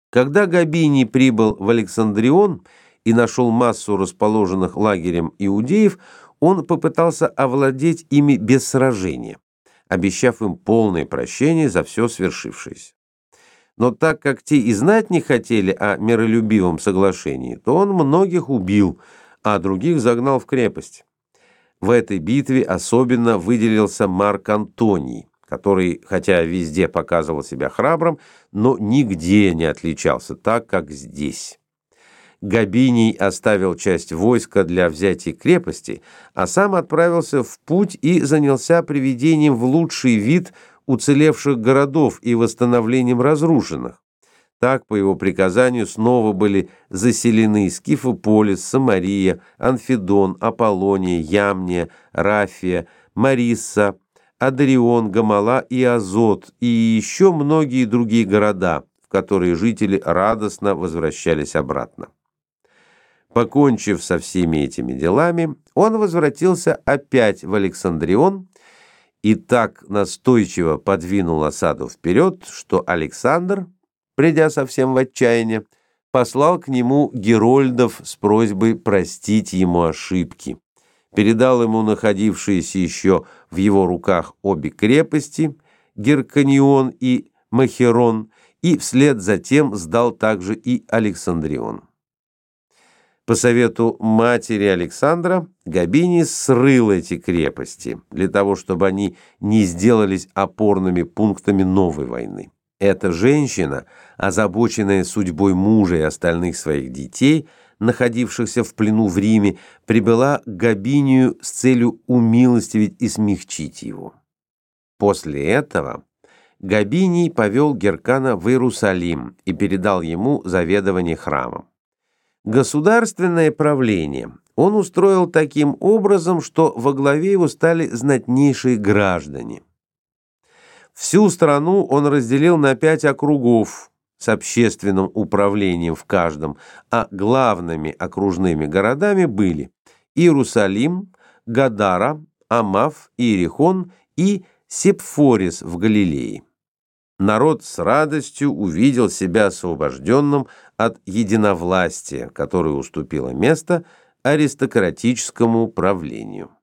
Когда Габиний прибыл в Александрион и нашел массу расположенных лагерем иудеев, он попытался овладеть ими без сражения, обещав им полное прощение за все свершившееся. Но так как те и знать не хотели о миролюбивом соглашении, то он многих убил, а других загнал в крепость. В этой битве особенно выделился Марк Антоний, который, хотя везде показывал себя храбрым, но нигде не отличался так, как здесь. Габиний оставил часть войска для взятия крепости, а сам отправился в путь и занялся приведением в лучший вид уцелевших городов и восстановлением разрушенных. Так, по его приказанию, снова были заселены Скифополис, Самария, Анфидон, Аполлония, Ямния, Рафия, Марисса, Адарион, Гамала и Азот, и еще многие другие города, в которые жители радостно возвращались обратно. Покончив со всеми этими делами, он возвратился опять в Александрион и так настойчиво подвинул осаду вперед, что Александр, придя совсем в отчаяние, послал к нему герольдов с просьбой простить ему ошибки, передал ему находившиеся еще в его руках обе крепости, Герканион и Махерон, и вслед за тем сдал также и Александрион. По совету матери Александра Габиний срыл эти крепости для того, чтобы они не сделались опорными пунктами новой войны. Эта женщина, озабоченная судьбой мужа и остальных своих детей, находившихся в плену в Риме, прибыла к Габинию с целью умилостивить и смягчить его. После этого Габиний повел Геркана в Иерусалим и передал ему заведование храмом. Государственное правление он устроил таким образом, что во главе его стали знатнейшие граждане. Всю страну он разделил на 5 округов с общественным управлением в каждом, а главными окружными городами были Иерусалим, Гадара, Амаф, Иерихон и Сепфорис в Галилее. Народ с радостью увидел себя освобожденным от единовластия, которое уступило место аристократическому правлению.